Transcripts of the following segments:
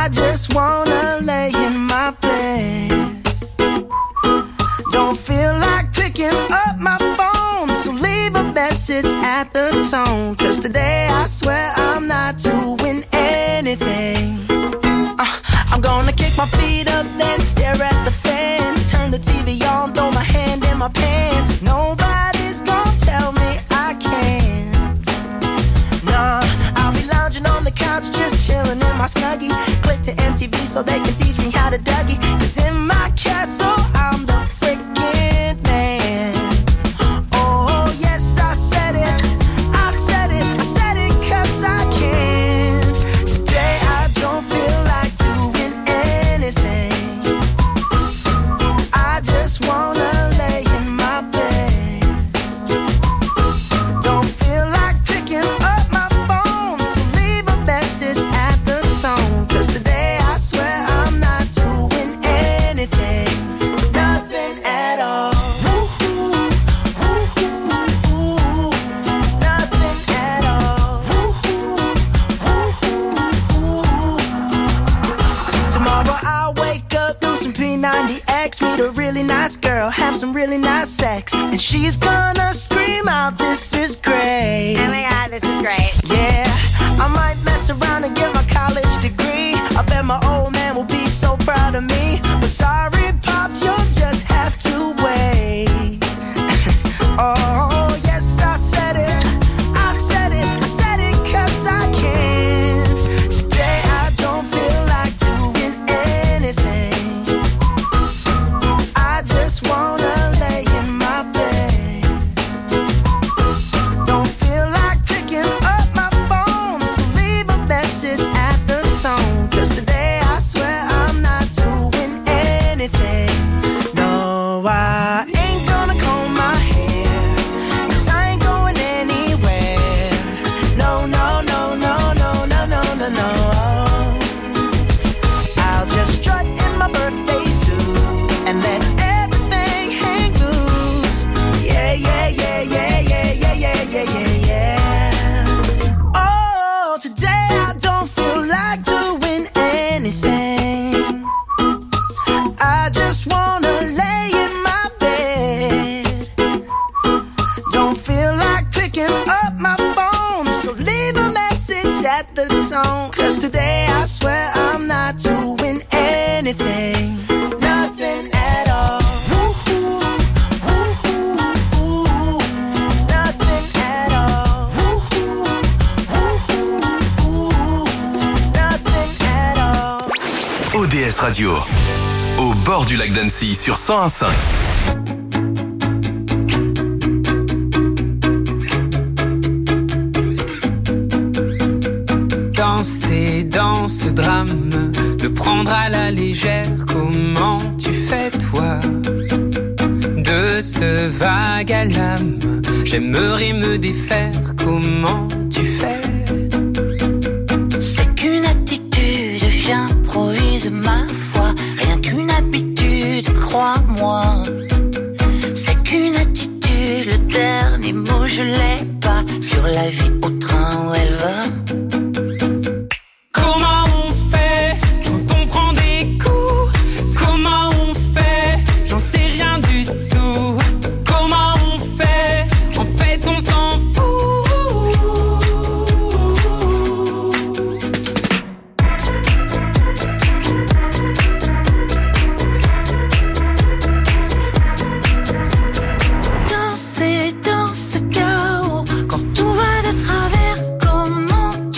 just wanna lay in my bed. Don't feel like picking up my phone, so leave a message at the tone. 'Cause today I swear I'm not doing anything. I'm gonna kick my feet up, then stare at the fan. Turn the TV on, throw my hand in my pants. Nobody's gonna tell me I can't. Nah, I'll be lounging on the couch, just chilling in my Snuggie. Click to MTV so they can teach me how to Dougie. 'Cause in my castle, I'm the freaking man. Oh, yes, I said it. I said it. I said it 'cause I can. Today I don't feel like doing anything. I just wanna lay in my bed. Don't feel like picking up my phone, so leave a message at the tone. 'Cause today I swear I'm not doing anything. Nothing at all. Woo-hoo, woo-hoo, woo-hoo. Nothing at all. Woo-hoo, woo-hoo, woo-hoo. Tomorrow I'll wake up, do some P90X, meet a really nice girl, have some really nice sex, and she's gonna scream out, "This is great." Oh my God, this is great. Yeah, I might mess around and get my college degree. I bet my old man will be so proud of me. But sorry, Pops, you'll just have to wait. Oh, yes, I said it. I said it. I said it 'cause I can. Today I don't feel like doing anything. I just wanna lay in my bed. Don't feel like picking up my phone, so leave a message at the tone. 'Cause today I swear I'm not doing anything. No, I ain't gonna comb my hair, 'cause I ain't going anywhere. No, no, no, no, no, no, no, no, no. I'll just strut in my birthday suit and let everything hang loose. Yeah, yeah, yeah, yeah, yeah, yeah, yeah, yeah, yeah, yeah. Oh, today I don't feel like doing anything. I just wanna lay in my bed. Don't feel like picking up my phone, so leave a message at the tone. 'Cause today I swear I'm not doing anything. Nothing at all. Woo-hoo, woo-hoo, woo-hoo. Nothing at all. Woo-hoo, woo-hoo, woo-hoo. Nothing at all. ODS Radio, au bord du lac d'Annecy sur 101.5. Danser dans ce drame, le prendre à la légère, comment tu fais toi? De ce vague à l'âme, j'aimerais me défaire, comment tu fais? C'est qu'une attitude, j'improvise ma foi, rien qu'une habitude, crois-moi. C'est qu'une attitude, le dernier mot je l'ai pas, sur la vie au train où elle va. Comment on fait quand on prend des coups? Comment on fait? J'en sais rien du tout. Comment on fait? En fait on s'en fout. Danser dans ce chaos, quand tout va de travers, comment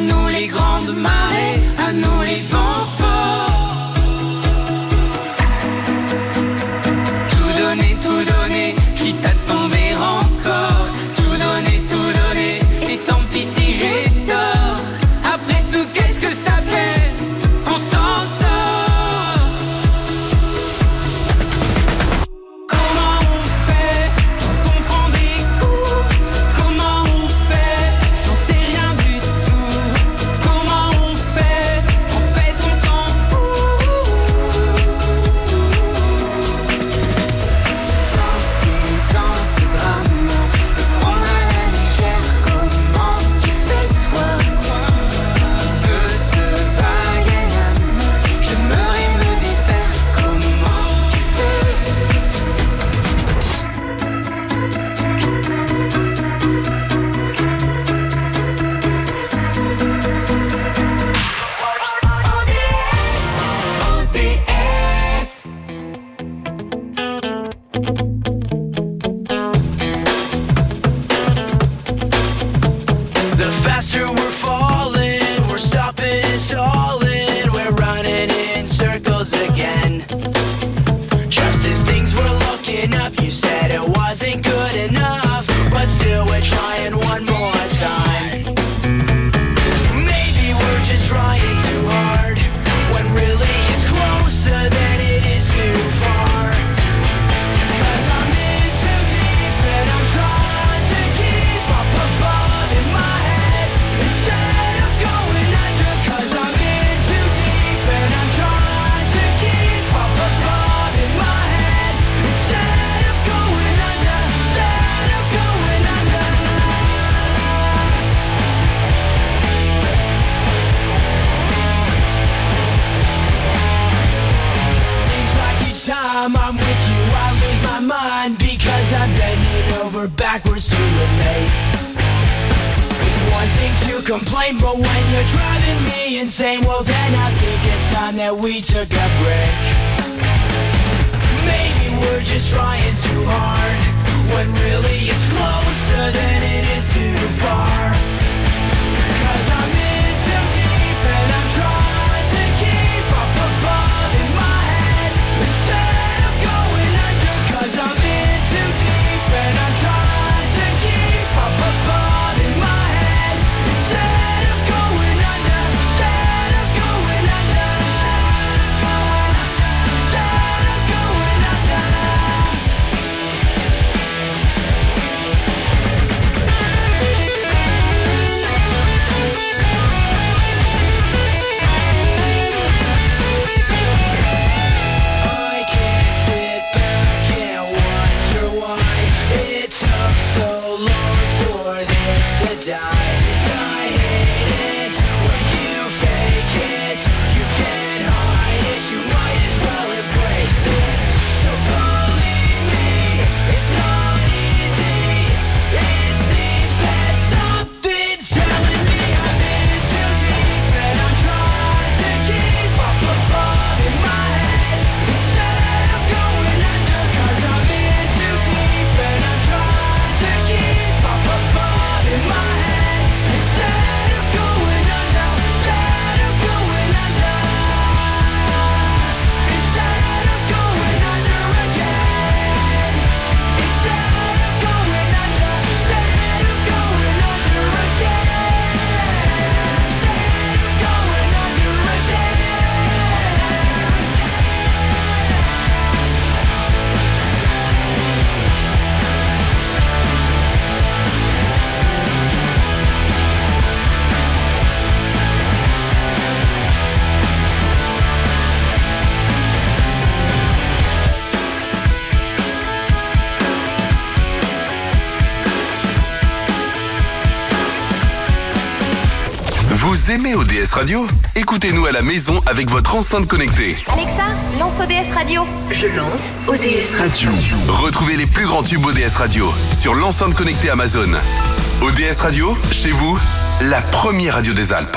nous les grandes marées, à nous les vents forts. Tout donner, quitte à tomber encore. Tout donner, et tant pis si j'ai tort. Après tout, qu'est-ce que ça fait? On s'en sort. Comment on fait quand on prend des coups? Comment on fait? J'en sais rien du tout. Comment on fait? En fait, on s'en fout. Dans ce drame, de prendre à la légère. Comment tu fais toi? De ce vague à l'âme, j'aimerais me défaire. Comment tu fais? The faster we're falling, we're stopping and stalling, we're running in circles again. Just as things were looking up, you said it wasn't good enough, but still we're trying one more time. Maybe we're just trying too hard, when really it's closer than it is too far. 'Cause I'm in too deep and I'm trying to keep up above in my head instead of going under. 'Cause I'm in too deep and I'm trying to keep up above in my head instead of going under. Instead of going under. Seems like each time I'm with you I lose my mind, because I'm bending over backwards to relate. It's one thing to complain, but when you're driving me insane, well then I think it's time that we took a break. Maybe we're just trying too hard, when really it's closer than it is too far. 'Cause I'm in too deep and I'm trying to keep up above in my head instead of going under. 'Cause I'm in too deep and I'm trying to keep up above in my head instead of going under. Instead of going under. Instead of going under. I can't sit back and wonder why it took so long for this to die. I hate it when you fake it. You can't hide it, you might as well embrace it. So believe me, it's not easy. It seems that something's telling me I'm in too deep and I'm trying to keep up above in my head instead of going under. 'Cause I'm in too deep and I'm trying to keep up above in my head instead of going under. Instead of going under. Instead of going under again. Instead of going under. Instead of going under again. Instead of going under again. Vous aimez ODS Radio? Écoutez-nous à la maison avec votre enceinte connectée. Alexa, lance ODS Radio. Je lance ODS Radio. Retrouvez les plus grands tubes ODS Radio sur l'enceinte connectée Amazon. ODS Radio, chez vous, la première radio des Alpes.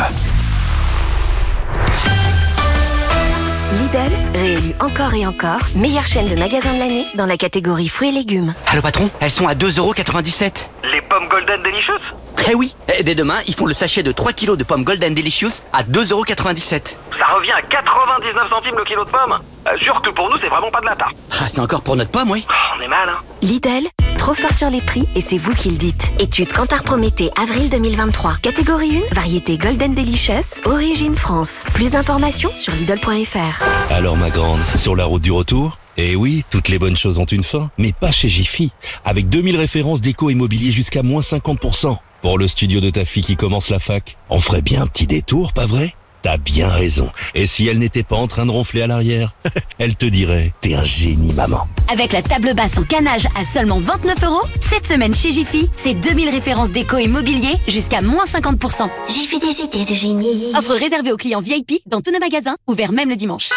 Lidl, réélu encore et encore, meilleure chaîne de magasins de l'année dans la catégorie fruits et légumes. Allô patron, elles sont à 2,97 €. Les pommes Golden Delicious? Eh oui, et dès demain, ils font le sachet de 3 kilos de pommes Golden Delicious à 2,97 €. Ça revient à 99 centimes le kilo de pommes. Sûr que pour nous, c'est vraiment pas de la tarte. Ah, c'est encore pour notre pomme, oui. On est mal, hein. Lidl, trop fort sur les prix et c'est vous qui le dites. Étude Kantar Prométhée, avril 2023. Catégorie 1, variété Golden Delicious, origine France. Plus d'informations sur Lidl.fr. Alors ma grande, sur la route du retour? Eh oui, toutes les bonnes choses ont une fin, mais pas chez Jiffy. Avec 2000 références d'éco-immobilier jusqu'à moins 50%. Pour le studio de ta fille qui commence la fac, on ferait bien un petit détour, pas vrai? T'as bien raison. Et si elle n'était pas en train de ronfler à l'arrière, elle te dirait, t'es un génie, maman. Avec la table basse en canage à seulement 29 €, cette semaine chez Jiffy, c'est 2000 références d'éco-immobilier jusqu'à moins 50%. Jiffy des idées de génie. Offre réservée aux clients VIP dans tous nos magasins, ouverts même le dimanche.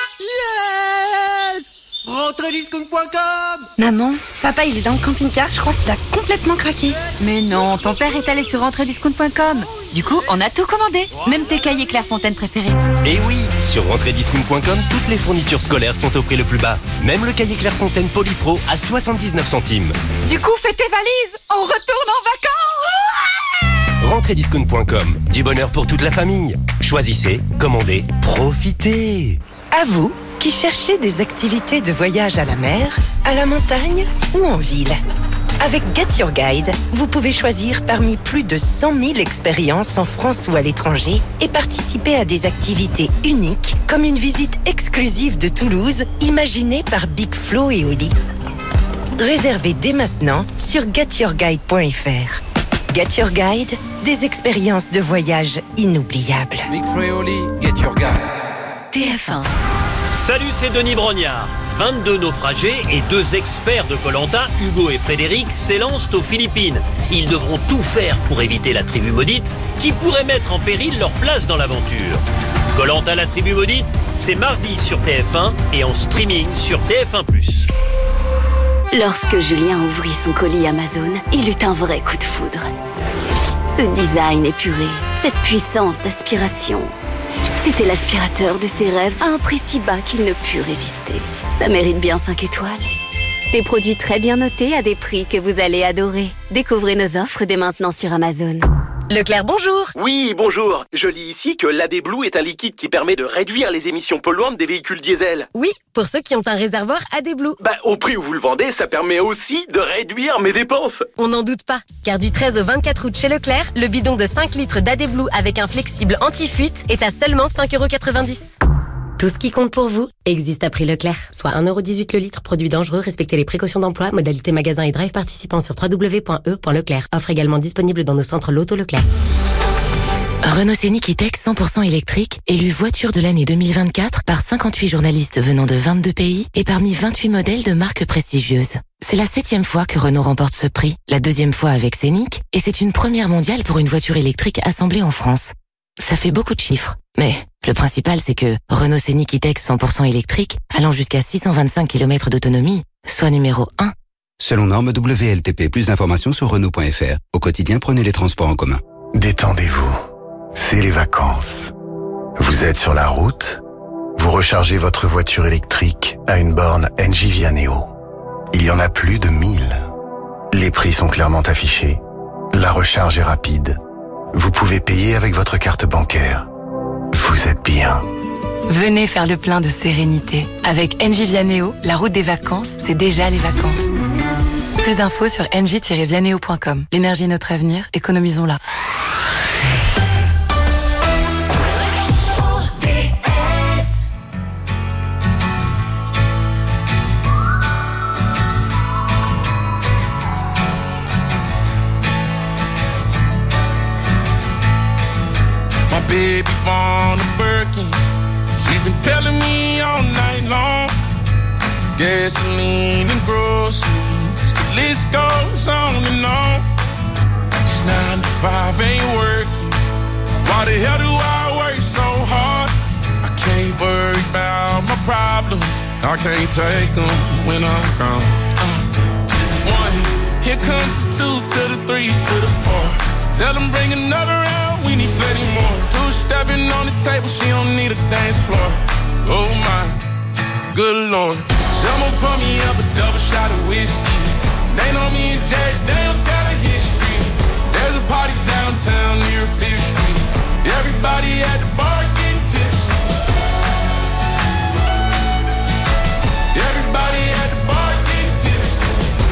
Yes! Rentrediscount.com. Maman, papa il est dans le camping-car, je crois qu'il a complètement craqué. Mais non, ton père est allé sur rentrediscount.com. Du coup, on a tout commandé, même tes cahiers Clairefontaine préférés. Et oui, sur rentrediscount.com, toutes les fournitures scolaires sont au prix le plus bas. Même le cahier Clairefontaine Polypro à 79 centimes. Du coup, fais tes valises, on retourne en vacances. Rentrediscount.com, du bonheur pour toute la famille. Choisissez, commandez, profitez. À vous qui cherchez des activités de voyage à la mer, à la montagne ou en ville. Avec Get Your Guide, vous pouvez choisir parmi plus de 100 000 expériences en France ou à l'étranger et participer à des activités uniques comme une visite exclusive de Toulouse imaginée par Big Flo et Oli. Réservez dès maintenant sur getyourguide.fr. Get Your Guide, des expériences de voyage inoubliables. Big Flo et Oli, Get Your Guide. TF1. Salut, c'est Denis Brognard. 22 naufragés et 2 experts de Koh-Lanta, Hugo et Frédéric, s'élancent aux Philippines. Ils devront tout faire pour éviter la tribu maudite qui pourrait mettre en péril leur place dans l'aventure. Koh-Lanta, la tribu maudite, c'est mardi sur TF1 et en streaming sur TF1+. Lorsque Julien ouvrit son colis Amazon, il eut un vrai coup de foudre. Ce design épuré, cette puissance d'aspiration... C'était l'aspirateur de ses rêves à un prix si bas qu'il ne put résister. Ça mérite bien 5 étoiles. Des produits très bien notés à des prix que vous allez adorer. Découvrez nos offres dès maintenant sur Amazon. Leclerc, bonjour. Oui, bonjour. Je lis ici que l'AD Blue est un liquide qui permet de réduire les émissions polluantes des véhicules diesel. Oui, pour ceux qui ont un réservoir AD Blue. Au prix où vous le vendez, ça permet aussi de réduire mes dépenses. On n'en doute pas, car du 13 au 24 août chez Leclerc, le bidon de 5 litres d'AD Blue avec un flexible anti-fuite est à seulement 5,90 €. Tout ce qui compte pour vous existe à prix Leclerc, soit 1,18 € le litre, produit dangereux, respectez les précautions d'emploi, modalité magasin et drive participant sur www.e.leclerc. Offre également disponible dans nos centres Loto Leclerc. Renault Scénic E-Tech 100% électrique, élu voiture de l'année 2024 par 58 journalistes venant de 22 pays et parmi 28 modèles de marques prestigieuses. C'est la 7e fois que Renault remporte ce prix, la 2e fois avec Scénic, et c'est une première mondiale pour une voiture électrique assemblée en France. Ça fait beaucoup de chiffres, mais le principal c'est que Renault Scénic E-Tech 100% électrique, allant jusqu'à 625 km d'autonomie, soit numéro 1. Selon norme WLTP, plus d'informations sur Renault.fr. Au quotidien, prenez les transports en commun. Détendez-vous, c'est les vacances. Vous êtes sur la route, vous rechargez votre voiture électrique à une borne Engie Vianeo. Il y en a plus de 1000. Les prix sont clairement affichés. La recharge est rapide. Vous pouvez payer avec votre carte bancaire. Vous êtes bien. Venez faire le plein de sérénité. Avec Engie Vianeo, la route des vacances, c'est déjà les vacances. Plus d'infos sur engie-vianeo.com. L'énergie est notre avenir, économisons-la. Baby born a Birkin. She's been telling me all night long. Gasoline and groceries, the list goes on and on. This 9 to 5 ain't working. Why the hell do I work so hard? I can't worry about my problems. I can't take them when I'm gone. 1, here comes the 2 to the 3 to the 4. Tell them bring another round, we need plenty more. 2 stepping on the table, she don't need a dance floor. Oh my, good lord. Someone pour me up a double shot of whiskey. They know me and Jack Daniels got a history. There's a party downtown near 5th Street. Everybody at the bar getting tipsy. Everybody at the bar getting tipsy.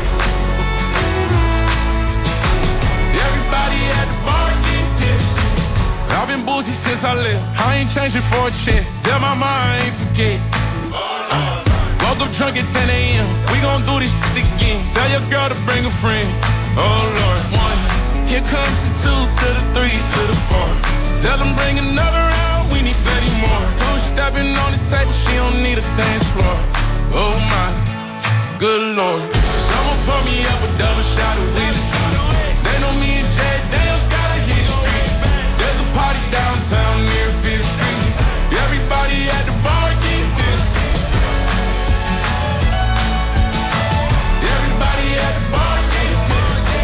Everybody at the bar getting tipsy. I've been boozy since I left. I ain't changing for a check. Tell my mom I ain't forget. Woke up drunk at 10 a.m. We gon' do this shit again. Tell your girl to bring a friend. Oh Lord, 1. Here comes the 2 to the 3 to the 4. Tell them bring another round. We need plenty more. 2 stepping on the table. She don't need a dance floor. Oh my, good Lord. Someone pour me up a double shot of whiskey. They know me and Jay Daniels got a history. There's a party downtown near 5th Street. Everybody at the bar getting tipsy. Everybody at the bar getting tipsy.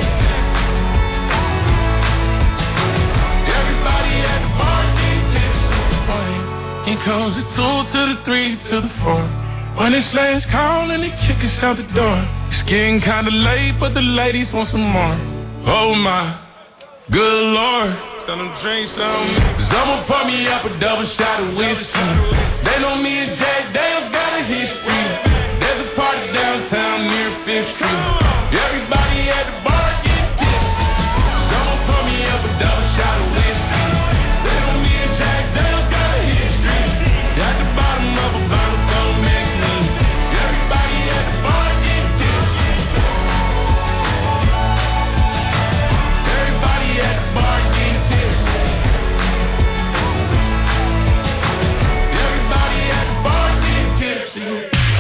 Everybody at the bar getting tipsy. Here comes the 2 to the 3 to the 4. When it's last call and they kick us out the door. It's getting kinda late, but the ladies want some more. Oh my, good Lord. Tell them drink some. Someone pour me up a double shot of whiskey. They know me and Jay Daniels got a history. There's a party downtown near 5th Street. Everybody at the bar getting tipsy. Someone pour me up a double shot of whiskey. They know me and Jay Daniels got a history. At the bottom of a bottle, don't miss me. Everybody at the bar getting tipsy. Everybody at the bar getting tipsy. Everybody at the bar getting tipsy.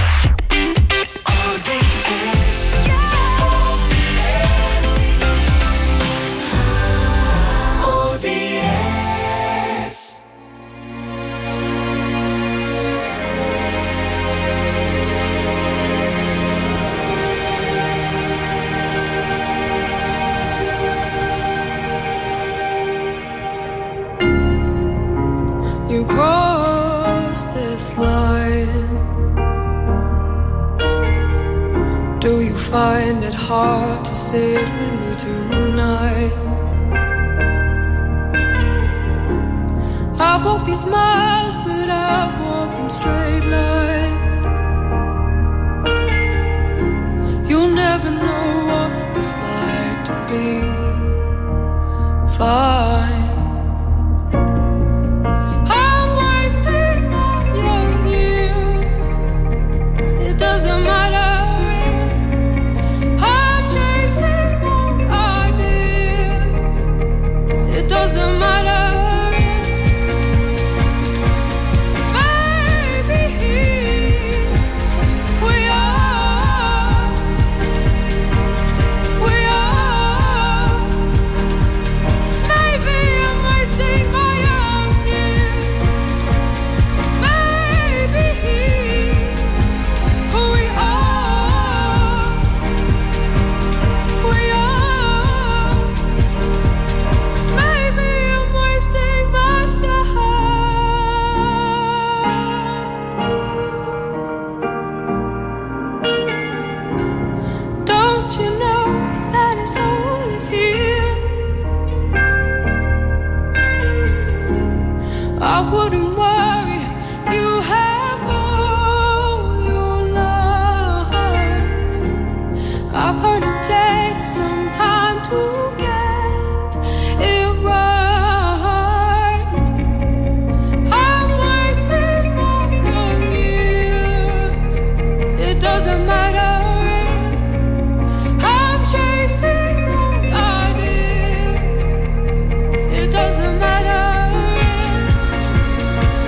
You crossed this line. Do you find it hard to sit with me tonight? I've walked these miles, but I've walked them straight line. You'll never know what it's like to be fine. Doesn't matter. I'm chasing more ideas. It doesn't matter. Maybe we are. Maybe I'm wasting my young years. Maybe. I wouldn't worry, you have all your life. I've heard it takes some time to get it right. I'm wasting more than years. It doesn't matter. I'm chasing more ideas. It doesn't matter.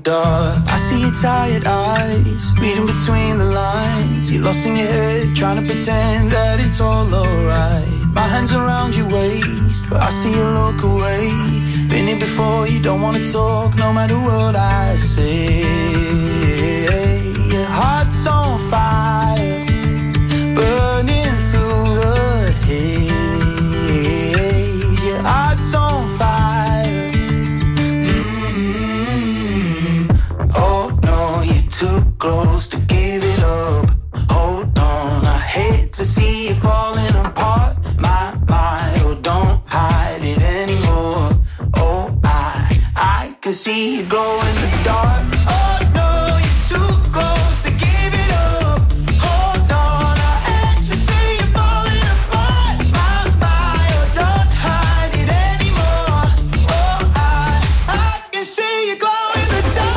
dark. I see your tired eyes, reading between the lines. You're lost in your head, trying to pretend that it's all alright. My hands around your waist, but I see you look away. Been here before, you don't wanna talk, no matter what I say. Your heart's on fire, burning through the haze. Your heart's on fire. Oh no, you're too close to give it up. Hold on, I hate to see you falling apart. My, oh don't hide it anymore. Oh, I can see you glow in the dark. Oh no, you're too close to give it up. Hold on, I hate to see you falling apart. My, oh don't hide it anymore. Oh, I can see you glow in the dark.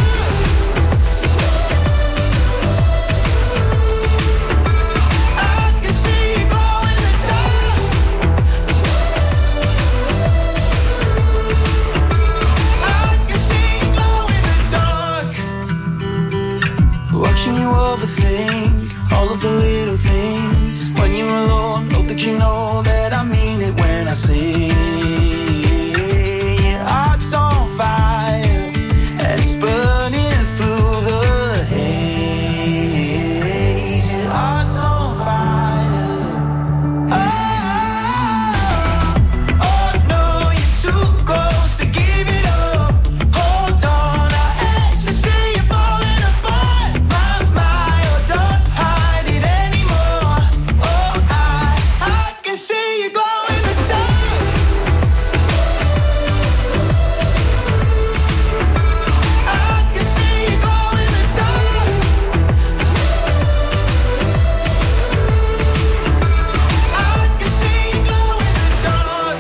Watching you overthink all of the little things. When you're alone, hope that you know that I mean it when I say your heart's on fire and it's burning through the haze. Your heart's on fire. Oh no, you're too close to give it up. Hold on, I hate to see you falling apart. Oh, don't hide it anymore. Oh, I can see you glow in the dark. I can see you glow in the dark. I can see you glow in the dark.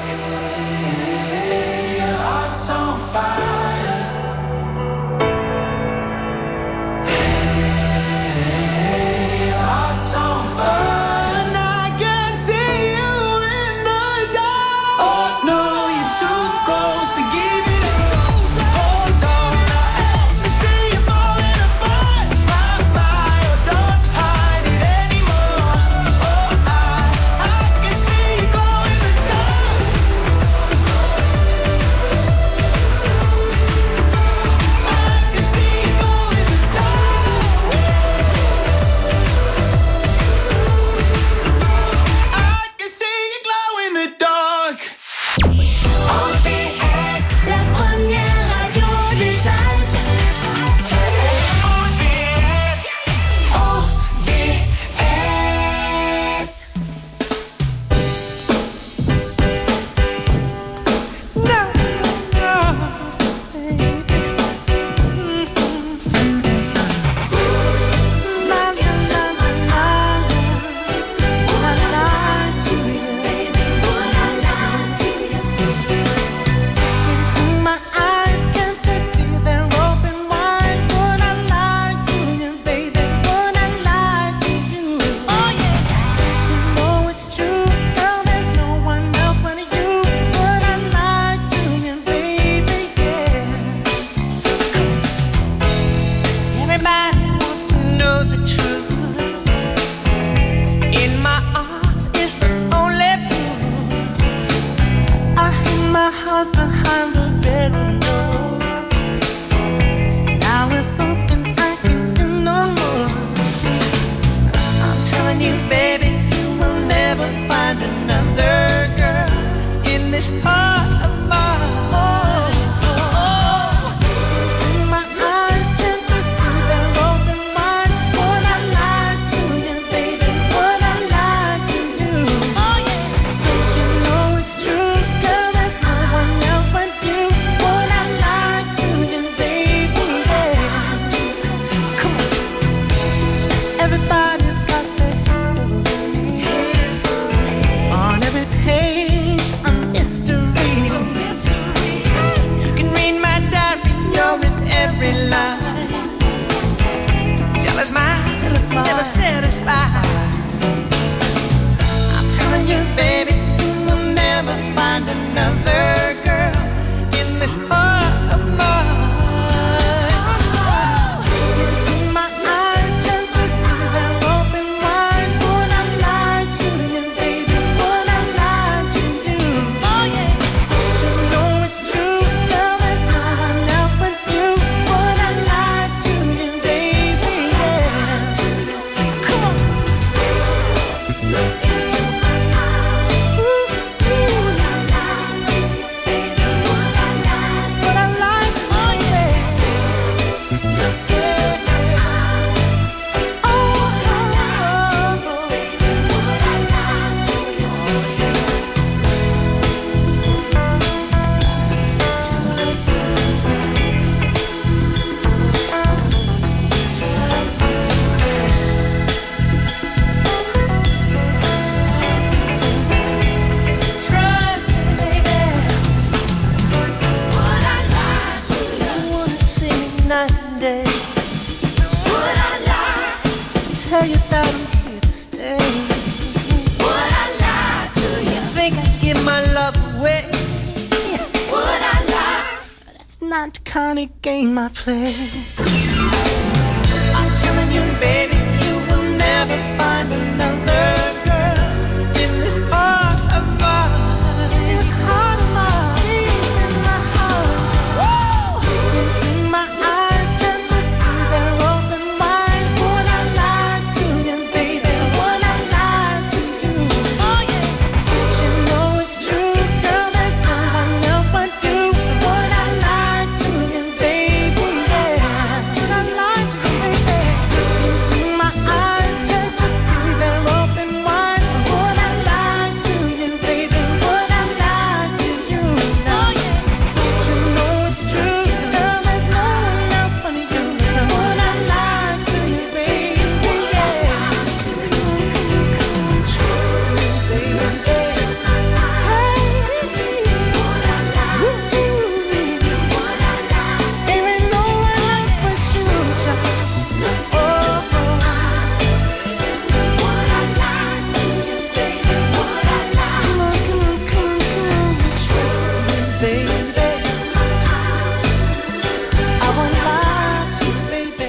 Your heart's on fire. Your heart's on fire, and I can see you in the dark. Oh no, you're too close to give it up. Hold on, I hate to see you falling apart. My, oh don't hide it anymore. Oh, I can see you glow in the dark. I can see you glow in the dark. I can see you glow in the dark. ODS, la première radio des Alpes. My eyes can't just see they're open wide. Would I lie to you, baby? Would I lie to you? Oh yeah. You know it's true, girl. There's no one else but you. Would I lie to you, baby? Yeah. Everybody wants to know the truth. In my arms is the only proof. I hid my heart behind the bedroom door. Now it's something I can do no more. I'm telling you, baby, you will never find another girl in this heart of mine. To my eyes, can't you see they're open wide? Would I lie to you, baby? Would I lie to you? Oh yeah. Don't you know it's true, girl? There's no one else but you. Would I lie to you, baby? Yeah. Come on. Everybody's got their history. On every page, a mystery. You can read my diary, you're in every line. Jealous mind, never satisfied. I'm telling you, baby, you will never find another girl in this heart of mine. tell you that I'm here to stay. Would I lie to you? Think I'd give my love away? Would I lie? That's not the kind of game I play. I'm telling you, baby, you will never find another girl in this heart of mine. In this heart of mine, deep in my heart. Whoa! Into my eyes, can't you see they're open wide? Would I lie to you, baby? Would I lie to you? Oh yeah. You know it's true, girl. There's no one else but you. So would I lie to you, baby? Yeah. Would I lie to you, baby? Into my eyes, can't you see they're open wide? Would I lie to you, baby? Would I lie to you? Oh yeah. You know it's true, girl. There's no one else but you. So would I lie to you, baby? Yeah. Trust me, baby. There ain't no one else but you, child. Oh. Trust me, baby. I won't lie to you, baby.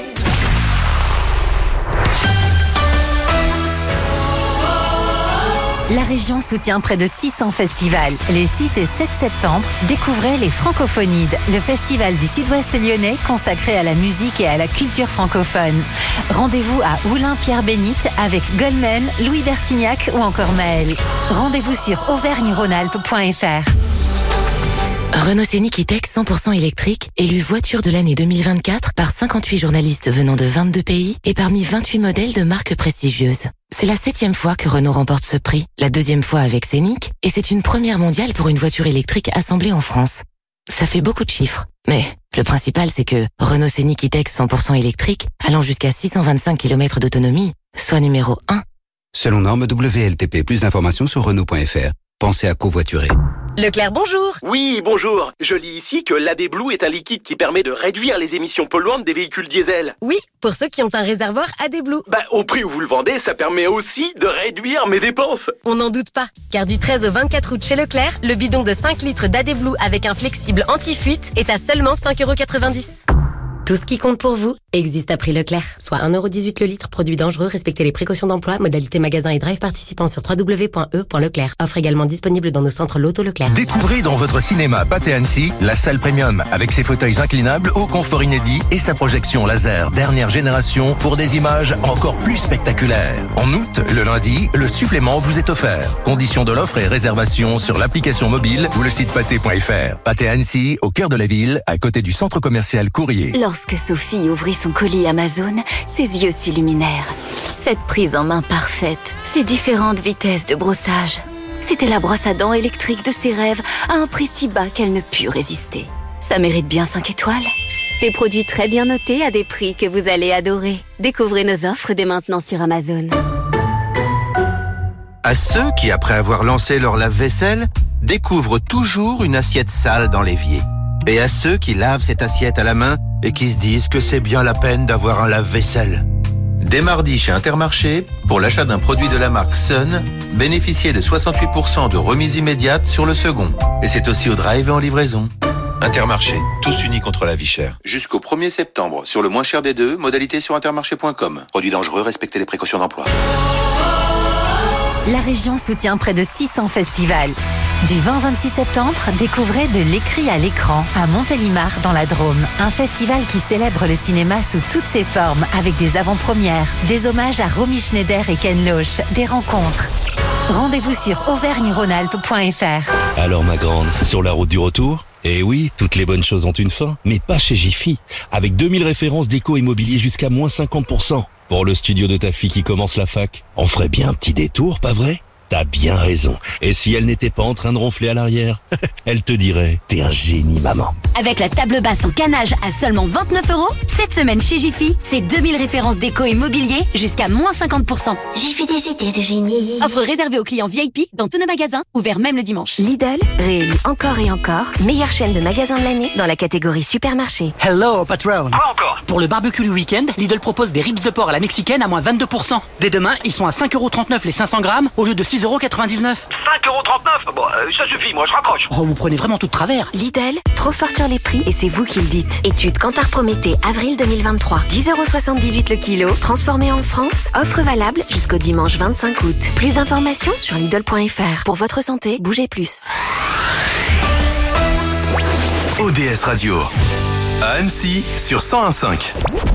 La région soutient près de 600 festivals. Les 6 et 7 septembre, découvrez les Francophonides, le festival du sud-ouest lyonnais consacré à la musique et à la culture francophone. Rendez-vous à Oulin-Pierre-Bénite avec Goldman, Louis Bertignac ou encore Maël. Rendez-vous sur auvergne-rhône-alpes.fr. Renault Scénic E-Tech 100% électrique, élu voiture de l'année 2024 par 58 journalistes venant de 22 pays et parmi 28 modèles de marques prestigieuses. C'est la 7e fois que Renault remporte ce prix, la 2e fois avec Scénic, et c'est une première mondiale pour une voiture électrique assemblée en France. Ça fait beaucoup de chiffres, mais le principal c'est que Renault Scénic E-Tech 100% électrique, allant jusqu'à 625 km d'autonomie, soit numéro 1. Selon norme WLTP, plus d'informations sur Renault.fr. Pensez à covoiturer. Leclerc, bonjour. Oui, bonjour. Je lis ici que l'AD Blue est un liquide qui permet de réduire les émissions polluantes des véhicules diesel. Oui, pour ceux qui ont un réservoir AD Blue. Au prix où vous le vendez, ça permet aussi de réduire mes dépenses. On n'en doute pas, car du 13 au 24 août chez Leclerc, le bidon de 5 litres d'AD Blue avec un flexible anti-fuite est à seulement 5,90 €. Tout ce qui compte pour vous existe à prix Leclerc. Soit 1,18 € le litre, produit dangereux, respectez les précautions d'emploi, modalité magasin et drive participant sur www.e.leclerc. Offre également disponible dans nos centres Loto Leclerc. Découvrez dans votre cinéma Pathé Annecy la salle premium avec ses fauteuils inclinables au confort inédit et sa projection laser dernière génération pour des images encore plus spectaculaires. En août, le lundi, le supplément vous est offert. Conditions de l'offre et réservation sur l'application mobile ou le site pathé.fr. Pathé Annecy, au cœur de la ville, à côté du centre commercial Courrier. Lorsque Sophie ouvrit son colis Amazon, ses yeux s'illuminèrent. Cette prise en main parfaite, ces différentes vitesses de brossage. C'était la brosse à dents électrique de ses rêves à un prix si bas qu'elle ne put résister. Ça mérite bien 5 étoiles. Des produits très bien notés à des prix que vous allez adorer. Découvrez nos offres dès maintenant sur Amazon. À ceux qui, après avoir lancé leur lave-vaisselle, découvrent toujours une assiette sale dans l'évier. Et à ceux qui lavent cette assiette à la main et qui se disent que c'est bien la peine d'avoir un lave-vaisselle. Dès mardi chez Intermarché, pour l'achat d'un produit de la marque Sun, bénéficiez de 68% de remise immédiate sur le second. Et c'est aussi au drive et en livraison. Intermarché, tous unis contre la vie chère. Jusqu'au 1er septembre, sur le moins cher des deux, modalité sur intermarché.com. Produit dangereux, respectez les précautions d'emploi. La région soutient près de 600 festivals. Du 20 au 26 septembre, découvrez de l'écrit à l'écran à Montélimar dans la Drôme. Un festival qui célèbre le cinéma sous toutes ses formes avec des avant-premières, des hommages à Romy Schneider et Ken Loach, des rencontres. Rendez-vous sur auvergne-rhône-alpes.fr. Alors ma grande, sur la route du retour ? Eh oui, toutes les bonnes choses ont une fin, mais pas chez Jiffy. Avec 2000 références déco immobilier jusqu'à moins 50%. Pour le studio de ta fille qui commence la fac, on ferait bien un petit détour, pas vrai ? T'as bien raison. Et si elle n'était pas en train de ronfler à l'arrière, elle te dirait « T'es un génie, maman ». Avec la table basse en canage à seulement 29 €, cette semaine chez Jiffy, c'est 2000 références déco et mobilier jusqu'à moins 50%. Jiffy des idées de génie. Offre réservée aux clients VIP dans tous nos magasins, ouverts même le dimanche. Lidl, réélu encore et encore, meilleure chaîne de magasins de l'année dans la catégorie supermarché. Hello, patron. Quoi encore? Pour le barbecue du week-end, Lidl propose des ribs de porc à la mexicaine à moins 22%. Dès demain, ils sont à 5,39 € les 500 grammes au lieu de 6,99 €. 5,39 €? Bon, ça suffit, moi je raccroche. Oh, vous prenez vraiment tout de travers. Lidl, trop fort sur les prix et c'est vous qui le dites. Étude Kantar Prométhée, avril 2023. 10,78 € le kilo, transformé en France. Offre valable jusqu'au dimanche 25 août. Plus d'informations sur Lidl.fr. Pour votre santé, bougez plus. ODS Radio. À Annecy, sur 101.5.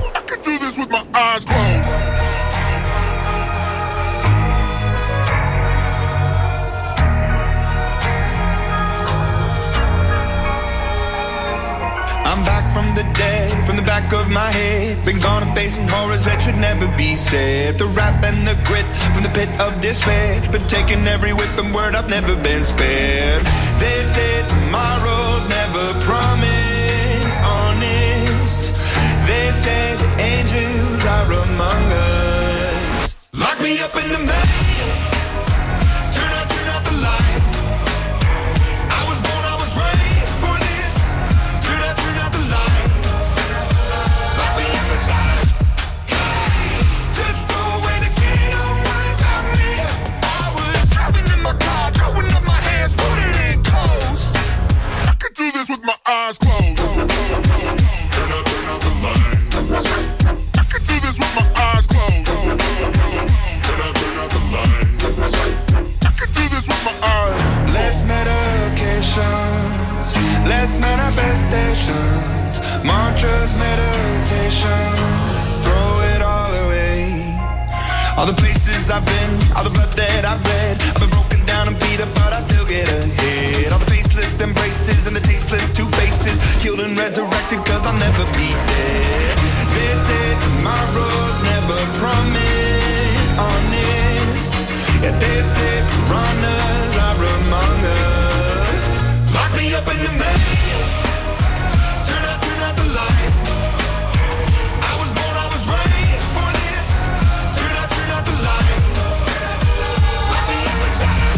I'm back from the dead, from the back of my head. Been gone and facing horrors that should never be said. The wrath and the grit from the pit of despair. Been taking every whip and word, I've never been spared. They say tomorrow's never promised, honest. They say the angels are among us. Lock me up in the maze. Turn out the lights. I was born, I was raised for this. Turn out the lights. Lock me up inside a cage. Just throw away the key, don't worry about me. I was driving in my car, throwing up my hands, put it in coast. I could do this with my eyes closed. Turn out the lights. I could do this with my eyes closed. Turn out the lights. I could do this with my eyes. Less medications, less manifestations, mantras, meditation, throw it all away. All the places I've been, all the blood that I've bled, I've been broken down and beat up, but I still get ahead. All the faceless embraces and the tasteless two faces, killed and resurrected, cause I'll never be dead. They say tomorrow's never promised, honest. Yeah, they say piranhas are among us. Lock me up in the maze. Turn out the lights. I was born, I was raised for this. Turn out the lights. Lock me up inside.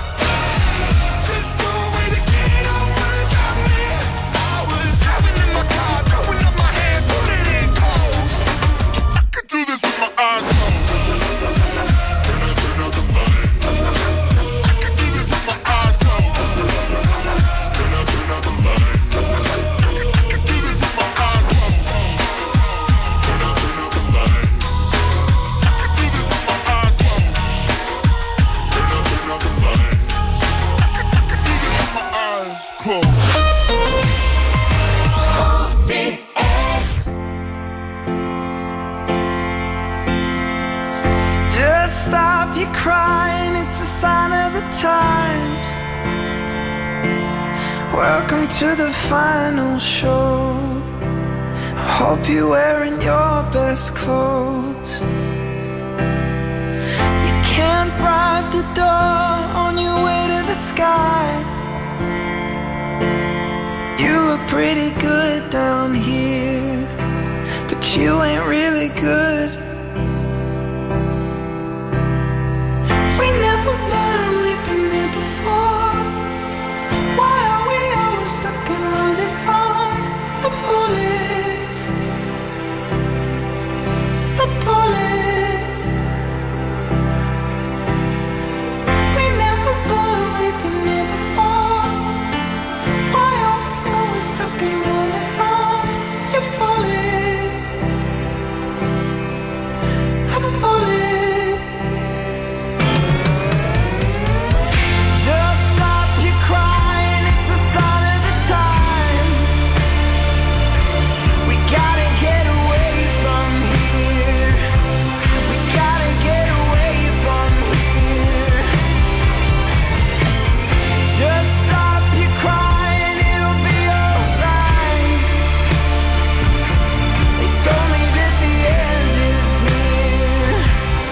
Just throw away the key, don't worry about me. I was driving in my car, throwing up my hands, put it in coast. I could do this with my eyes closed. Turn out the lights. I could do this with my eyes closed. Turn out the lights. I could do this with my eyes closed. Turn out the lights. I could do this with my eyes closed. Turn out the lights. I could do this with my eyes closed. Just stop your crying, it's a sign of the times. Welcome to the final show. I hope you're wearing your best clothes. You can't bribe the door on your way to the sky. You look pretty good down here, but you ain't really good. We never learned, we've been here before. Why are we always stuck and running from the bullets? The bullets. We never learned, we've been here before. Why are we always stuck and running from your bullets? The bullets. Just stop your crying, it's a sign of the times. We gotta get away from here. We gotta get away from here. Just stop your crying, it'll be alright. They told me that the end is near.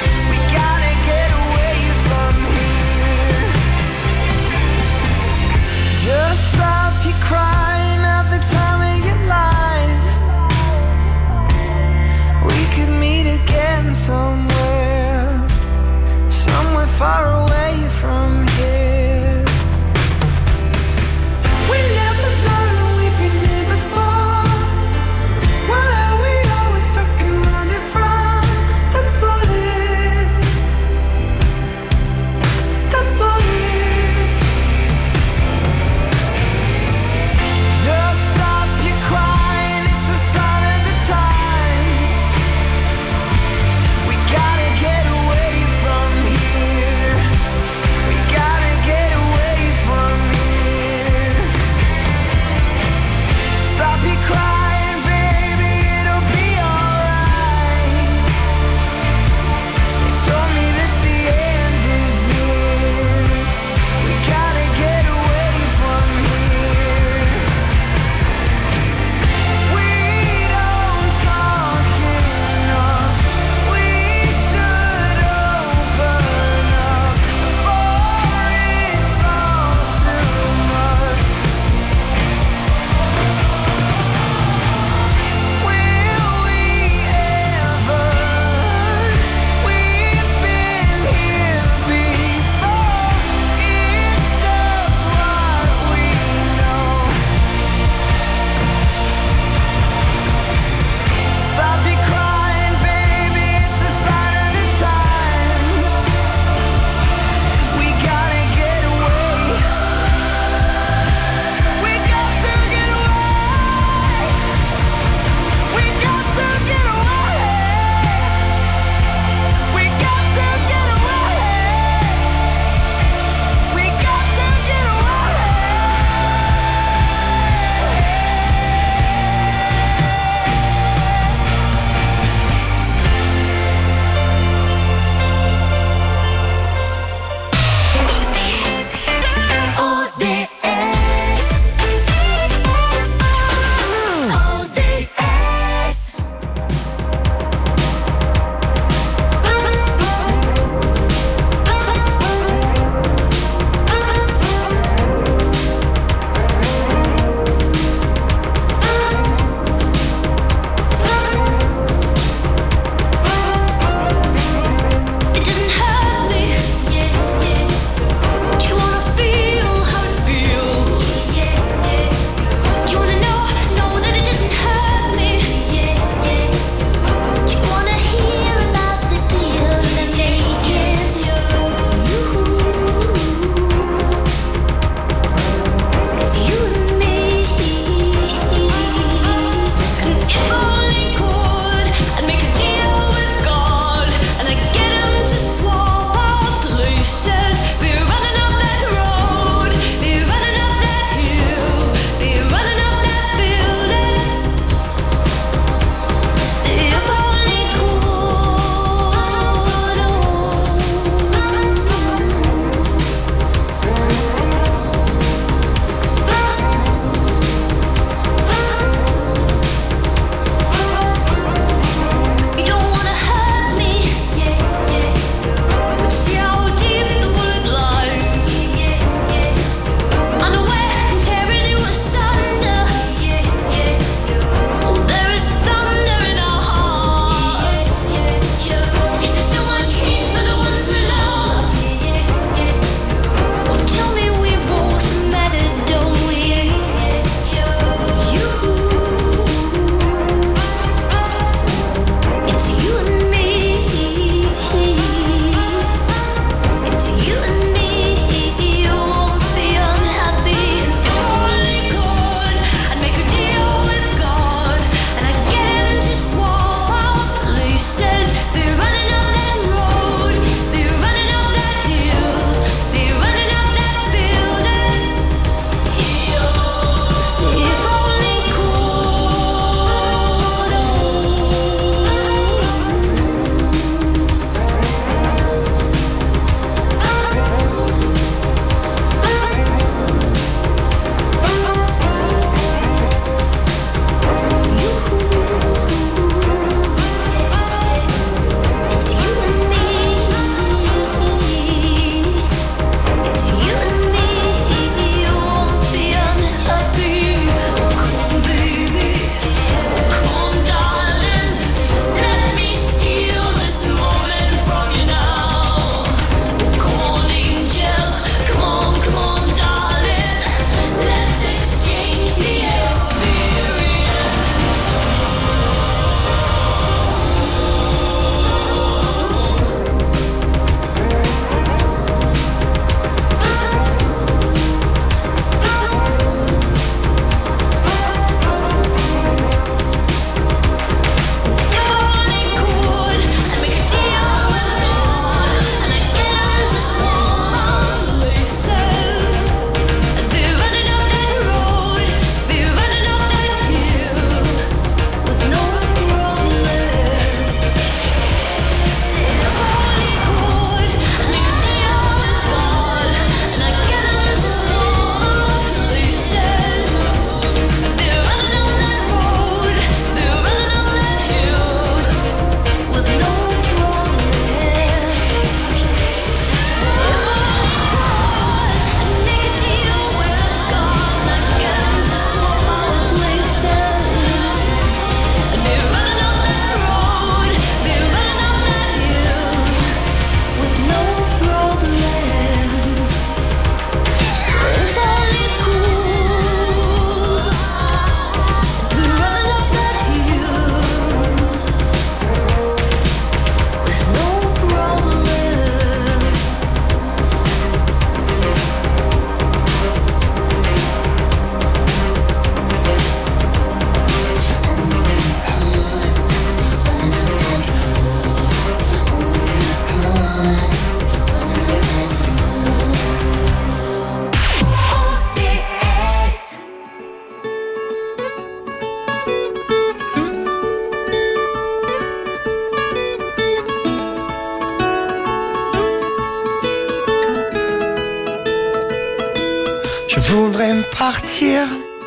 Je voudrais partir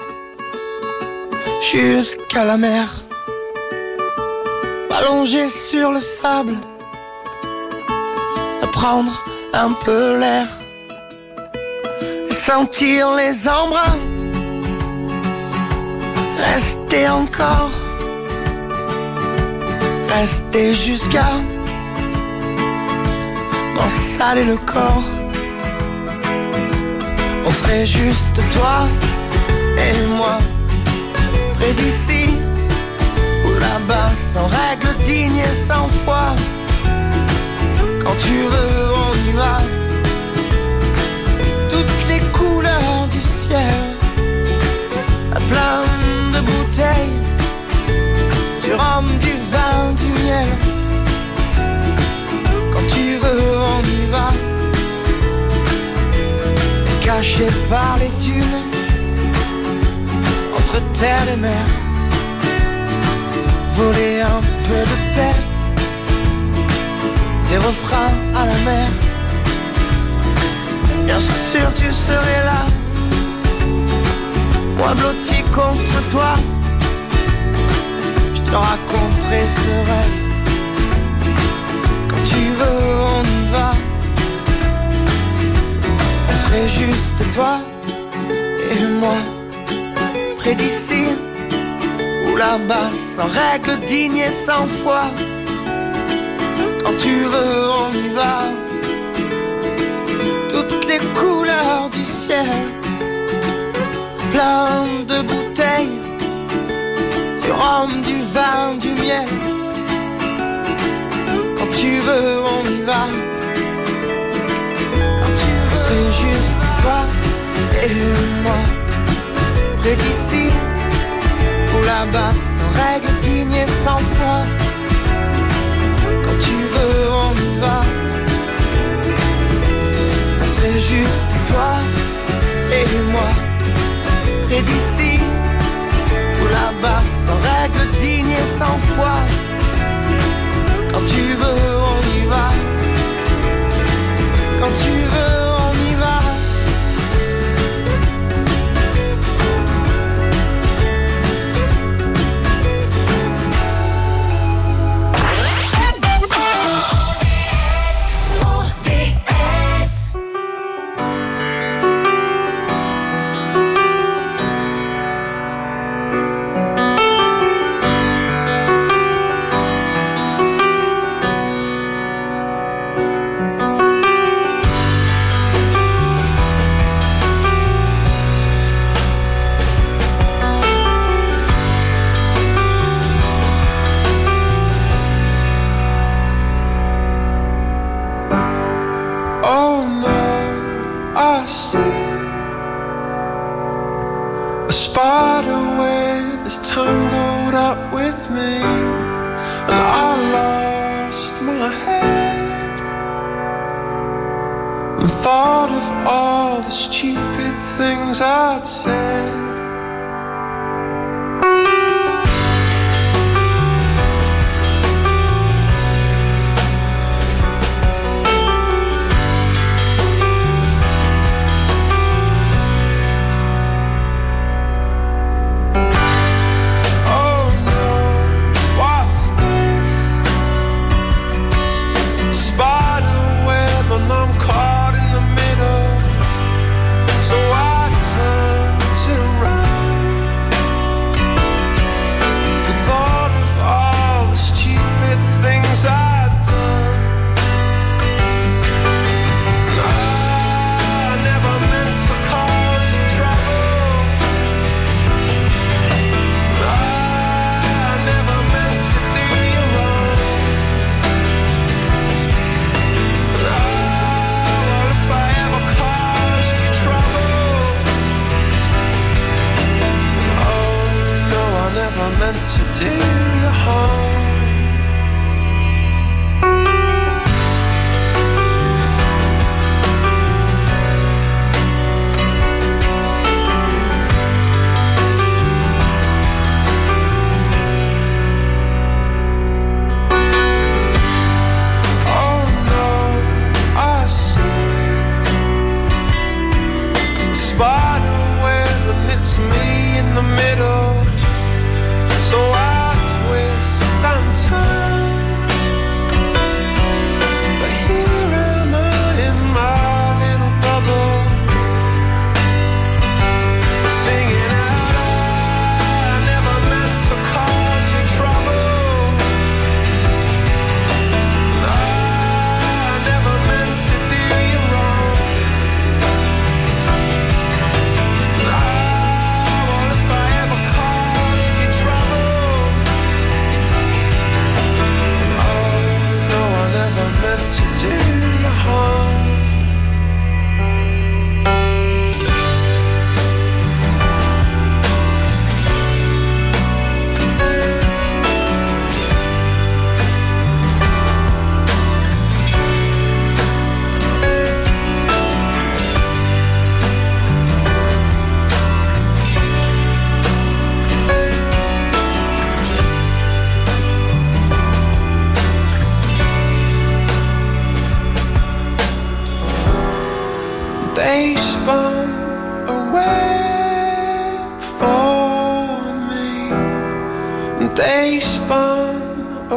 jusqu'à la mer, m'allonger sur le sable, prendre un peu l'air, sentir les embruns, rester encore, rester jusqu'à m'en saler le corps. On serait juste toi et moi, près d'ici ou là-bas, sans règles dignes et sans foi. Quand tu veux, on y va. Toutes les couleurs du ciel, plein de bouteilles, du rhum, du vin, du miel. Quand tu veux, on y va. Caché par les dunes, entre terre et mer, voler un peu de paix, des refrains à la mer. Bien sûr tu serais là, moi blotti contre toi. Je te raconterai ce rêve. Quand tu veux, on y va. On serait juste toi et moi, près d'ici ou là-bas, sans règles dignes et sans foi. Quand tu veux, on y va. Toutes les couleurs du ciel, plein de bouteilles, du rhum, du vin, du miel. Quand tu veux, on y va. Quand tu veux, c'est juste toi et moi, près d'ici ou là-bas, sans règles dignes et sans foi. Quand tu veux, on y va. On serait juste toi et moi, près d'ici ou là-bas, sans règles dignes et sans foi. Quand tu veux, on y va. Quand tu veux, on y va. I'd said. Oh no, what's this? Spider web and I'm caught in the middle. So I turn to run. spun a web for me. They spun a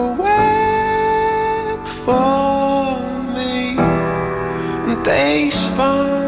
web for me. They spun